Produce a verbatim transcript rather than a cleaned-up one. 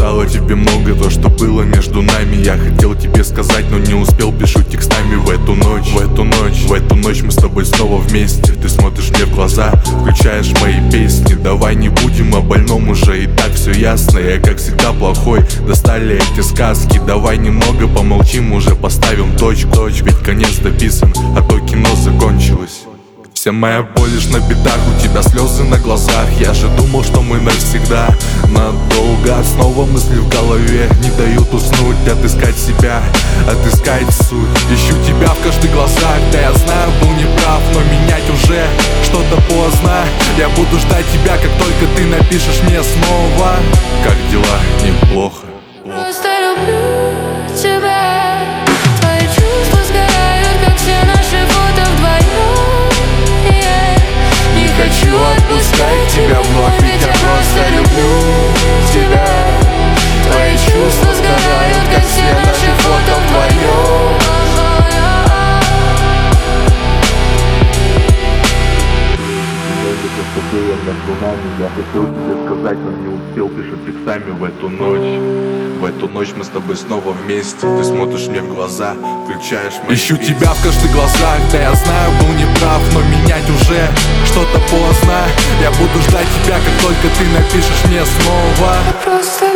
написала тебе много, то, что было между нами. Я хотел тебе сказать, но не успел, пишу текстами. В эту ночь, в эту ночь, в эту ночь мы с тобой снова вместе. Ты смотришь мне в глаза, включаешь мои песни. Давай не будем о больном, уже и так все ясно. Я как всегда плохой, достали эти сказки. Давай немного помолчим, уже поставим точку. Ведь конец дописан, а то кино закончилось. Вся моя боль лишь на битах, у тебя слезы на глазах. Я же думал, что мы навсегда, надолго. Снова мысли в голове не дают уснуть, отыскать себя, отыскать суть. Ищу тебя в каждых глазах, да я знаю, был неправ, но менять уже что-то поздно. Я буду ждать тебя, как только ты напишешь мне снова. Как дела? Неплохо. Просто люблю тебя. Твои чувства сгорают, как все наши фото вдвоем. Не хочу отпускать тебя вновь, ведь я просто люблю тебя. Твои чувства сгорают, как все наши фото вдвоем. Я хотел тебе сказать, но не успел, пишу текстами в эту ночь. В эту ночь мы с тобой снова вместе. Ты смотришь мне в глаза, включаешь мои Ищу песни. Тебя в каждых глазах, да я знаю, был неправ, но менять уже что-то поздно. Я буду ждать тебя, как только ты напишешь мне снова. Просто